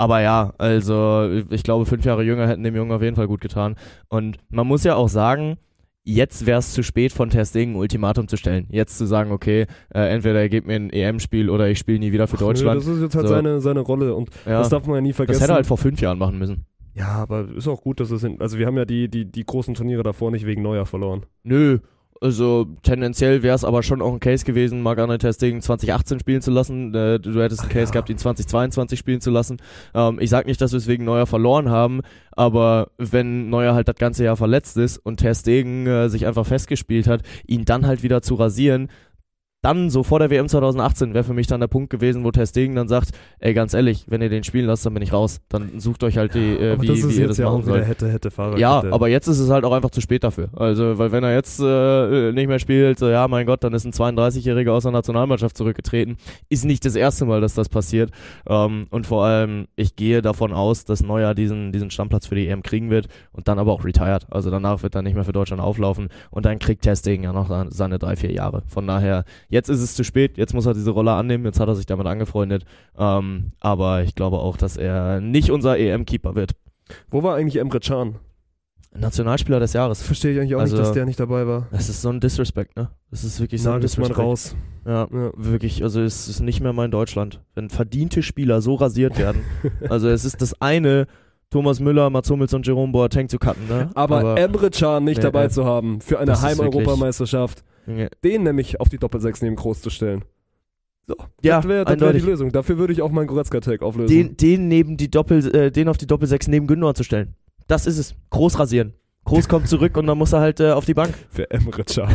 Aber ja, also ich glaube 5 Jahre jünger hätten dem Jungen auf jeden Fall gut getan. Und man muss ja auch sagen, jetzt wäre es zu spät von Ter Stegen ein Ultimatum zu stellen. Jetzt zu sagen, okay, entweder er gibt mir ein EM-Spiel oder ich spiele nie wieder für Deutschland. Das ist jetzt halt seine Rolle und das darf man ja nie vergessen. Das hätte er halt vor 5 Jahren machen müssen. Ja, aber ist auch gut, dass es also wir haben ja die großen Turniere davor nicht wegen Neuer verloren. Nö. Also tendenziell wäre es aber schon auch ein Case gewesen, Marc-André Ter Stegen 2018 spielen zu lassen. Du hättest einen Case gehabt, ihn 2022 spielen zu lassen. Ich sag nicht, dass wir es wegen Neuer verloren haben, aber wenn Neuer halt das ganze Jahr verletzt ist und Ter Stegen sich einfach festgespielt hat, ihn dann halt wieder zu rasieren, dann so vor der WM 2018 wäre für mich dann der Punkt gewesen, wo Ter Stegen dann sagt, ey, ganz ehrlich, wenn ihr den spielen lasst, dann bin ich raus. Dann sucht euch halt wie ihr das machen sollt. Hätte Fahrrad. Ja, aber jetzt ist es halt auch einfach zu spät dafür. Also, weil wenn er jetzt nicht mehr spielt, so ja, mein Gott, dann ist ein 32-Jähriger aus der Nationalmannschaft zurückgetreten. Ist nicht das erste Mal, dass das passiert. Und vor allem, ich gehe davon aus, dass Neuer diesen Stammplatz für die EM kriegen wird und dann aber auch retired. Also danach wird er nicht mehr für Deutschland auflaufen und dann kriegt Ter Stegen ja noch seine 3-4 Jahre. Von daher, jetzt ist es zu spät, jetzt muss er diese Rolle annehmen, jetzt hat er sich damit angefreundet, aber ich glaube auch, dass er nicht unser EM-Keeper wird. Wo war eigentlich Emre Can? Nationalspieler des Jahres. Verstehe ich eigentlich auch nicht, dass der nicht dabei war. Das ist so ein Disrespect, ne? Das ist wirklich so ein Disrespect. Man raus. Ja, wirklich, also es ist nicht mehr mein Deutschland. Wenn verdiente Spieler so rasiert werden, also es ist das eine, Thomas Müller, Mats Hummels und Jerome Boateng zu cutten, ne? Aber Emre Can nicht dabei zu haben für eine Heim-Europameisterschaft, den nämlich auf die Doppel-6 neben Groß zu stellen. So, ja, das wäre die Lösung. Dafür würde ich auch meinen Goretzka-Tag auflösen. Den auf die Doppel-6 neben Gündogan zu stellen. Das ist es. Groß rasieren. Groß kommt zurück und dann muss er halt auf die Bank. Für Emre Can.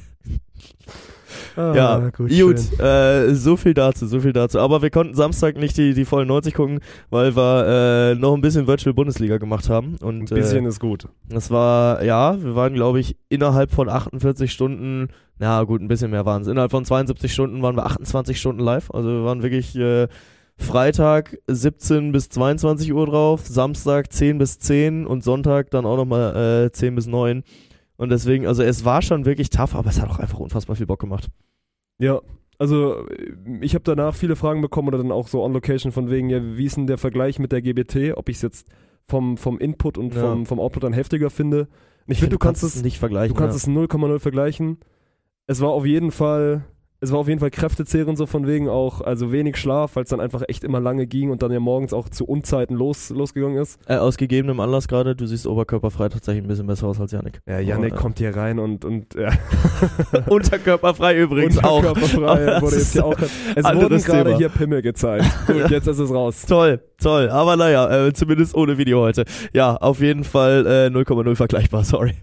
Ja, gut, so viel dazu. Aber wir konnten Samstag nicht die vollen 90 gucken, weil wir noch ein bisschen Virtual Bundesliga gemacht haben. Und, ein bisschen ist gut. Das war, wir waren, glaube ich, innerhalb von 48 Stunden, ein bisschen mehr waren es. Innerhalb von 72 Stunden waren wir 28 Stunden live. Also wir waren wirklich Freitag 17 bis 22 Uhr drauf, Samstag 10 bis 10 und Sonntag dann auch nochmal 10 bis 9. Und deswegen, also es war schon wirklich tough, aber es hat auch einfach unfassbar viel Bock gemacht. Ja, also ich habe danach viele Fragen bekommen oder dann auch so on Location von wegen, ja, wie ist denn der Vergleich mit der GBT, ob ich es jetzt vom Input und vom Output dann heftiger finde. Ich finde, du kannst es nicht vergleichen. Du kannst es 0,0 vergleichen. Es war auf jeden Fall kräftezehrend, so von wegen auch, also wenig Schlaf, weil es dann einfach echt immer lange ging und dann ja morgens auch zu Unzeiten losgegangen ist. Aus gegebenem Anlass gerade, du siehst oberkörperfrei tatsächlich ein bisschen besser aus als Yannick. Ja, Yannick kommt hier rein und ja. Unterkörperfrei übrigens auch. Unterkörperfrei wurde jetzt hier auch. Es wurden gerade hier Pimmel gezeigt. Gut, jetzt ist es raus. Toll. Aber naja, zumindest ohne Video heute. Ja, auf jeden Fall 0,0 vergleichbar, sorry.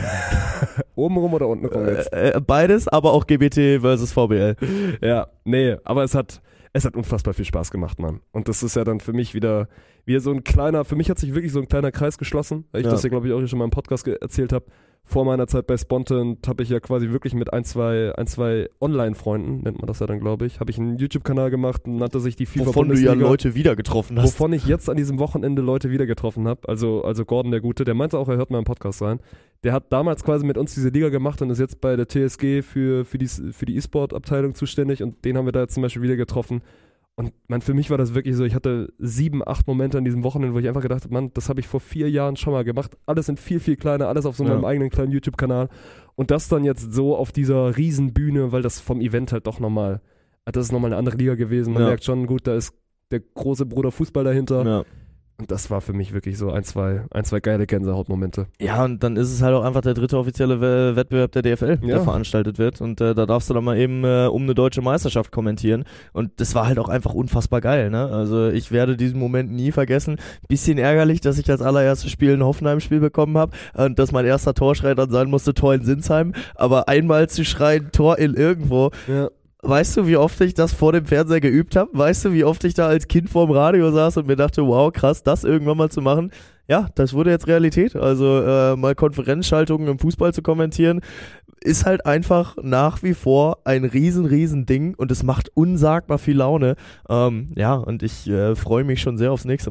Obenrum oder untenrum jetzt? Beides, aber auch GBT versus VBL. Ja, nee, aber es hat unfassbar viel Spaß gemacht, Mann. Und das ist ja dann für mich wieder so ein kleiner, für mich hat sich wirklich so ein kleiner Kreis geschlossen, weil ich das ja, glaube ich, auch schon mal im Podcast erzählt habe. Vor meiner Zeit bei Spontent habe ich ja quasi wirklich mit ein, zwei Online-Freunden, nennt man das ja dann, glaube ich, habe ich einen YouTube-Kanal gemacht und nannte sich die FIFA Bundesliga. Wovon du ja Leute wieder getroffen hast. Wovon ich jetzt an diesem Wochenende Leute wieder getroffen habe. Also Gordon, der Gute, der meinte auch, er hört mal im Podcast rein. Der hat damals quasi mit uns diese Liga gemacht und ist jetzt bei der TSG für die E-Sport-Abteilung zuständig und den haben wir da jetzt zum Beispiel wieder getroffen. Und für mich war das wirklich so, ich hatte 7, 8 Momente an diesem Wochenende, wo ich einfach gedacht habe, Mann, das habe ich vor 4 Jahren schon mal gemacht. Alles sind viel, viel kleiner, alles auf so meinem eigenen kleinen YouTube-Kanal. Und das dann jetzt so auf dieser Riesenbühne, weil das vom Event halt doch nochmal, das ist nochmal eine andere Liga gewesen. Man merkt schon, gut, da ist der große Bruder Fußball dahinter. Ja. Und das war für mich wirklich so ein, zwei geile Gänsehautmomente. Ja, und dann ist es halt auch einfach der 3. offizielle Wettbewerb der DFL, der veranstaltet wird. Und da darfst du dann mal eben um eine deutsche Meisterschaft kommentieren. Und das war halt auch einfach unfassbar geil, ne? Also ich werde diesen Moment nie vergessen. Bisschen ärgerlich, dass ich als allererstes Spiel ein Hoffenheim-Spiel bekommen habe und dass mein erster Torschrei dann sein musste, Tor in Sinsheim. Aber einmal zu schreien, Tor in irgendwo... Ja. Weißt du, wie oft ich das vor dem Fernseher geübt habe? Weißt du, wie oft ich da als Kind vorm Radio saß und mir dachte, wow, krass, das irgendwann mal zu machen? Ja, das wurde jetzt Realität. Also mal Konferenzschaltungen im Fußball zu kommentieren, ist halt einfach nach wie vor ein riesen Ding und es macht unsagbar viel Laune. Ja, und ich freue mich schon sehr aufs nächste Mal.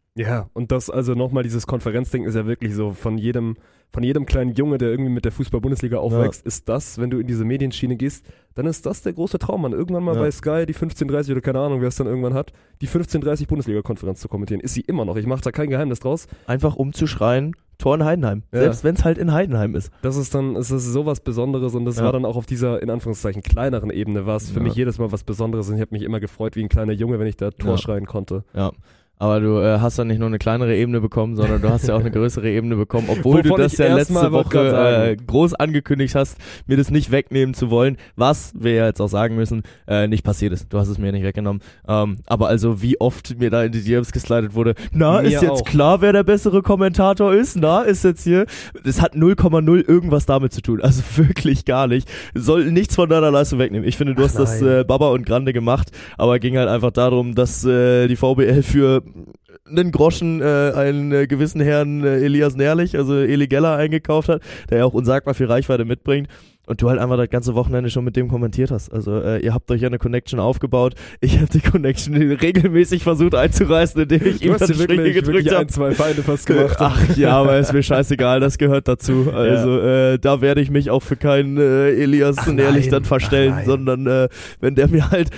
Ja, und das, also nochmal dieses Konferenzding ist ja wirklich so von jedem kleinen Junge, der irgendwie mit der Fußball-Bundesliga aufwächst, ist das, wenn du in diese Medienschiene gehst, dann ist das der große Traum, man. Irgendwann mal bei Sky die 15:30 oder keine Ahnung, wer es dann irgendwann hat, die 15:30 Bundesliga-Konferenz zu kommentieren. Ist sie immer noch. Ich mache da kein Geheimnis draus. Einfach umzuschreien, Tor in Heidenheim. Ja. Selbst wenn es halt in Heidenheim ist. Das ist sowas Besonderes und das war dann auch auf dieser, in Anführungszeichen, kleineren Ebene, war es für mich jedes Mal was Besonderes und ich habe mich immer gefreut wie ein kleiner Junge, wenn ich da Tor schreien konnte. Ja. Aber du hast dann nicht nur eine kleinere Ebene bekommen, sondern du hast ja auch eine größere Ebene bekommen, obwohl du das ja letzte Woche groß angekündigt hast, mir das nicht wegnehmen zu wollen, was wir ja jetzt auch sagen müssen, nicht passiert ist. Du hast es mir nicht weggenommen. Aber also wie oft mir da in die DMs geslidet wurde, ist jetzt klar, wer der bessere Kommentator ist? Ist jetzt hier? Das hat 0,0 irgendwas damit zu tun. Also wirklich gar nicht. Soll nichts von deiner Leistung wegnehmen. Ich finde, du hast das Baba und Grande gemacht, aber ging halt einfach darum, dass die VBL für einen Groschen einen gewissen Herrn Elias Nährlich, also Eli Geller, eingekauft hat, der ja auch unsagbar viel Reichweite mitbringt und du halt einfach das ganze Wochenende schon mit dem kommentiert hast. Also ihr habt euch ja eine Connection aufgebaut. Ich habe die Connection regelmäßig versucht einzureißen, indem ich ihm das Schwinge gedrückt habe. 1-2 Feinde fast gemacht. Ach ja, aber ist mir scheißegal, das gehört dazu. Also da werde ich mich auch für keinen Elias Nährlich dann verstellen, sondern wenn der mir halt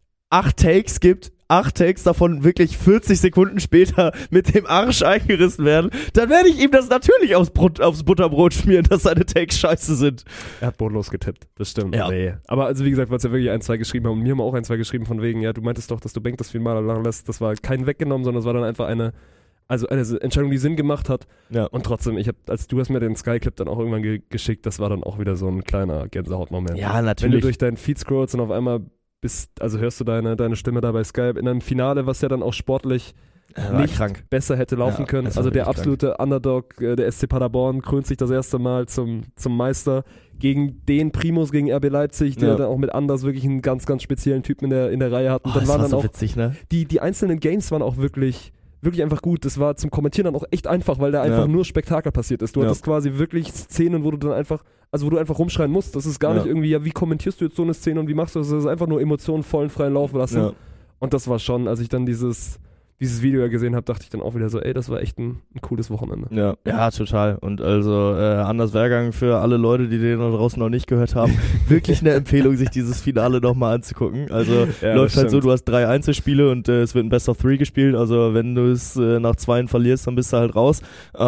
8 Takes gibt, 8 Takes davon wirklich 40 Sekunden später mit dem Arsch eingerissen werden, dann werde ich ihm das natürlich aufs Butterbrot schmieren, dass seine Takes scheiße sind. Er hat bodenlos getippt, das stimmt. Ja. Nee. Aber also wie gesagt, weil es ja wirklich 1-2 geschrieben haben und mir haben auch 1-2 geschrieben von wegen, ja, du meintest doch, dass du Bank das Finale lang lässt, das war kein weggenommen, sondern es war dann einfach eine Entscheidung, die Sinn gemacht hat. Ja. Und trotzdem, du hast mir den Sky-Clip dann auch irgendwann geschickt, das war dann auch wieder so ein kleiner Gänsehautmoment. Ja, natürlich. Wenn du durch deinen Feed scrollst und auf einmal hörst du deine Stimme da bei Skype in einem Finale, was ja dann auch sportlich nicht besser hätte laufen können. Also der absolute Underdog, der SC Paderborn, krönt sich das erste Mal zum Meister gegen den Primus, gegen RB Leipzig, der dann auch mit Anders wirklich einen ganz, ganz speziellen Typen in der Reihe hat. Und dann waren dann so auch witzig, ne? Die einzelnen Games waren auch wirklich einfach gut. Das war zum Kommentieren dann auch echt einfach, weil da einfach nur Spektakel passiert ist. Du hattest quasi wirklich Szenen, wo du dann einfach rumschreien musst. Das ist gar nicht irgendwie, wie kommentierst du jetzt so eine Szene und wie machst du das? Das ist einfach nur Emotionen vollen freien Lauf lassen. Ja. Und das war schon, als ich dann dieses Video gesehen habe, dachte ich dann auch wieder so, das war echt ein cooles Wochenende. Ja, total. Und also Anders Wehrgang für alle Leute, die den da draußen noch nicht gehört haben, wirklich eine Empfehlung, sich dieses Finale nochmal anzugucken. Also läuft halt so, du hast 3 Einzelspiele und es wird ein Best of 3 gespielt. Also wenn du es nach 2 verlierst, dann bist du halt raus.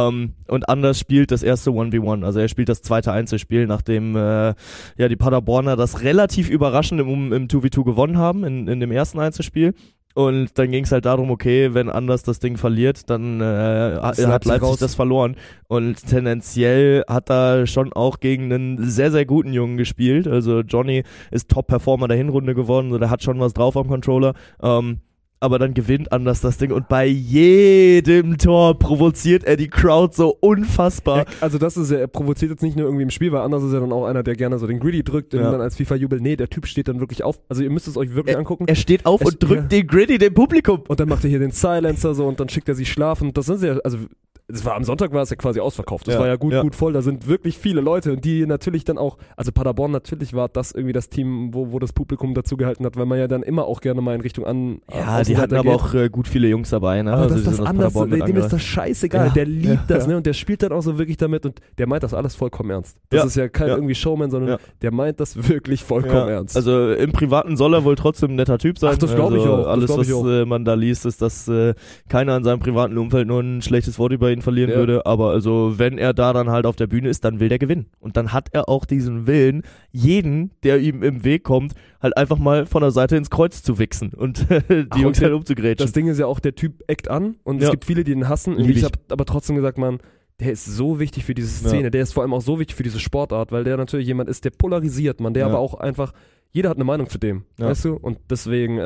Und Anders spielt das erste 1v1. Also er spielt das zweite Einzelspiel, nachdem die Paderborner das relativ überraschend im 2v2 gewonnen haben, in dem ersten Einzelspiel. Und dann ging es halt darum, okay, wenn Anders das Ding verliert, dann hat Leipzig das verloren. Und tendenziell hat er schon auch gegen einen sehr, sehr guten Jungen gespielt. Also Johnny ist Top-Performer der Hinrunde geworden, also der hat schon was drauf am Controller. Aber dann gewinnt Anders das Ding und bei jedem Tor provoziert er die Crowd so unfassbar. Also das ist er provoziert jetzt nicht nur irgendwie im Spiel, weil Anders ist ja dann auch einer, der gerne so den Griddy drückt und dann als FIFA-Jubel. Nee, der Typ steht dann wirklich auf. Also ihr müsst es euch wirklich angucken. Er steht auf und drückt den Griddy dem Publikum. Und dann macht er hier den Silencer so und dann schickt er sie schlafen. Das sind ja, also am Sonntag war es ja quasi ausverkauft. Das war ja gut voll. Da sind wirklich viele Leute und die natürlich dann auch, also Paderborn natürlich war das irgendwie das Team, wo das Publikum dazu gehalten hat, weil man ja dann immer auch gerne mal in Richtung die hatten aber auch gut viele Jungs dabei, ne? Aber also das anders, dem ist das scheißegal. Der liebt das, ne? Und der spielt dann auch so wirklich damit und der meint das alles vollkommen ernst. Das ist ja kein irgendwie Showman, sondern der meint das wirklich vollkommen ernst. Also im Privaten soll er wohl trotzdem ein netter Typ sein. Ach, das glaube ich auch. Alles, was man da liest, ist, dass keiner in seinem privaten Umfeld nur ein schlechtes Wort über ihn verlieren würde. Aber also wenn er da dann halt auf der Bühne ist, dann will der gewinnen. Und dann hat er auch diesen Willen, jeden, der ihm im Weg kommt, halt einfach mal von der Seite ins Kreuz zu wichsen und die Jungs halt umzugrätschen. Das Ding ist ja auch, der Typ eckt an und es gibt viele, die den hassen. Und ich habe aber trotzdem gesagt, Mann, der ist so wichtig für diese Szene, der ist vor allem auch so wichtig für diese Sportart, weil der natürlich jemand ist, der polarisiert, man, der aber auch einfach, jeder hat eine Meinung zu dem, weißt du? Und deswegen,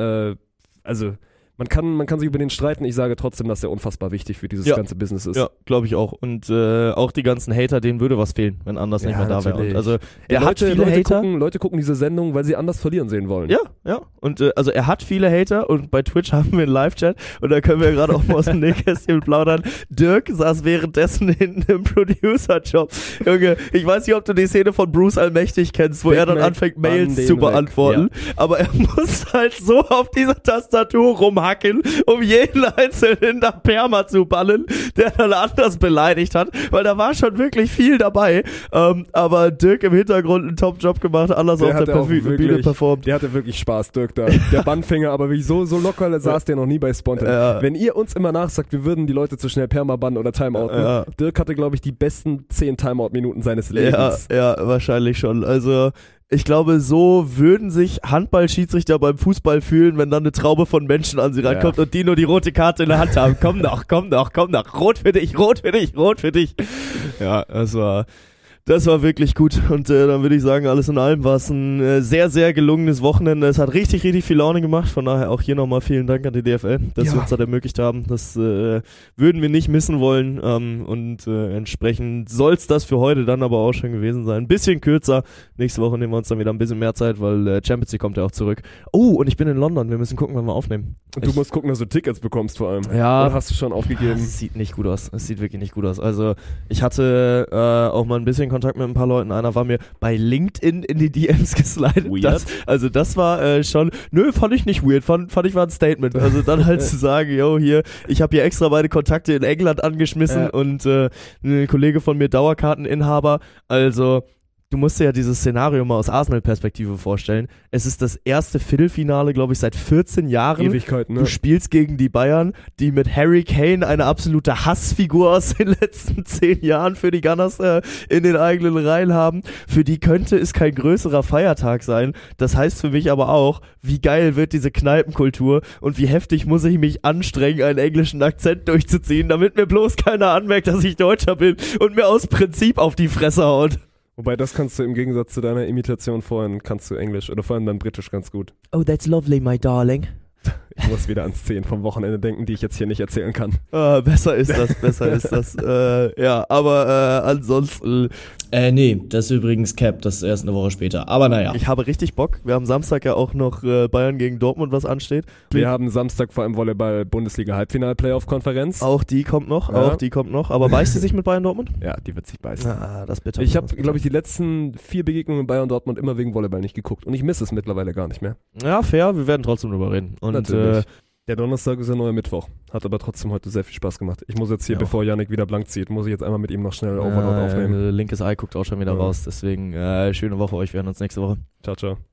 man kann sich über den streiten, ich sage trotzdem, dass der unfassbar wichtig für dieses ganze Business ist. Ja, glaube ich auch. Und auch die ganzen Hater, denen würde was fehlen, wenn Anders nicht mehr da wäre. Also Leute gucken diese Sendung, weil sie Anders verlieren sehen wollen. Ja. Und also er hat viele Hater und bei Twitch haben wir einen Live-Chat und da können wir gerade auch mal aus dem Nähkästchen plaudern. Dirk saß währenddessen hinten im Producer-Job. Junge, ich weiß nicht, ob du die Szene von Bruce Allmächtig kennst, wo er dann anfängt, Mails zu beantworten. Ja. Aber er muss halt so auf dieser Tastatur rumhauen, rumhacken, um jeden Einzelnen da Perma zu ballen, der dann anders beleidigt hat, weil da war schon wirklich viel dabei. Aber Dirk im Hintergrund einen Top-Job gemacht, alles auf der Bühne performt. Der hatte wirklich Spaß, Dirk da. Der Bannfinger, aber wie so locker saß der noch nie bei Spontan. Ja. Wenn ihr uns immer nachsagt, wir würden die Leute zu schnell Perma bannen oder Timeouten, Ja. Dirk hatte, glaube ich, die besten 10 Timeout-Minuten seines Lebens. Ja, wahrscheinlich schon. Also ich glaube, so würden sich Handballschiedsrichter beim Fußball fühlen, wenn dann eine Traube von Menschen an sie rankommt und die nur die rote Karte in der Hand haben. Komm doch. Rot für dich. Ja, das war wirklich gut und dann würde ich sagen, alles in allem war es ein sehr, sehr gelungenes Wochenende. Es hat richtig, richtig viel Laune gemacht, von daher auch hier nochmal vielen Dank an die DFL, dass wir uns das ermöglicht haben. Das würden wir nicht missen wollen und entsprechend soll es das für heute dann aber auch schon gewesen sein. Ein bisschen kürzer, nächste Woche nehmen wir uns dann wieder ein bisschen mehr Zeit, weil Champions League kommt ja auch zurück. Oh, und ich bin in London, wir müssen gucken, wann wir aufnehmen. Und du musst gucken, dass du Tickets bekommst vor allem. Ja. Oder hast du schon aufgegeben? Es sieht nicht gut aus, es sieht wirklich nicht gut aus. Also ich hatte auch mal ein bisschen Kontakt mit ein paar Leuten. Einer war mir bei LinkedIn in die DMs geslidet. Das war schon, fand ich nicht weird, fand ich war ein Statement. Also dann halt zu sagen, ich habe hier extra meine Kontakte in England angeschmissen und ein Kollege von mir, Dauerkarteninhaber, also du musst dir ja dieses Szenario mal aus Arsenal-Perspektive vorstellen. Es ist das erste Viertelfinale, glaube ich, seit 14 Jahren. Ewigkeit, ne? Du spielst gegen die Bayern, die mit Harry Kane eine absolute Hassfigur aus den letzten 10 Jahren für die Gunners in den eigenen Reihen haben. Für die könnte es kein größerer Feiertag sein. Das heißt für mich aber auch, wie geil wird diese Kneipenkultur und wie heftig muss ich mich anstrengen, einen englischen Akzent durchzuziehen, damit mir bloß keiner anmerkt, dass ich Deutscher bin und mir aus Prinzip auf die Fresse haut. Wobei, das kannst du im Gegensatz zu deiner Imitation vorhin, kannst du Englisch oder vor allem dann Britisch ganz gut. Oh, that's lovely, my darling. Ich muss wieder an Szenen vom Wochenende denken, die ich jetzt hier nicht erzählen kann. Besser ist das. Aber ansonsten... Nee, das ist übrigens Cap, das ist erst eine Woche später. Aber naja. Ich habe richtig Bock. Wir haben Samstag ja auch noch Bayern gegen Dortmund, was ansteht. Wir haben Samstag vor allem Volleyball-Bundesliga-Halbfinal-Playoff-Konferenz. Auch die kommt noch. Aber beißt sie sich mit Bayern Dortmund? Ja, die wird sich beißen. Das bitte. Ich habe, glaube ich, die letzten 4 Begegnungen Bayern Dortmund immer wegen Volleyball nicht geguckt. Und ich misse es mittlerweile gar nicht mehr. Ja, fair. Wir werden trotzdem drüber reden. Und natürlich. Der Donnerstag ist der neue Mittwoch. Hat aber trotzdem heute sehr viel Spaß gemacht. Ich muss jetzt hier, bevor Yannick wieder blank zieht, muss ich jetzt einmal mit ihm noch schnell Overload aufnehmen. Linkes Eye guckt auch schon wieder raus. Deswegen schöne Woche euch. Wir hören uns nächste Woche. Ciao, ciao.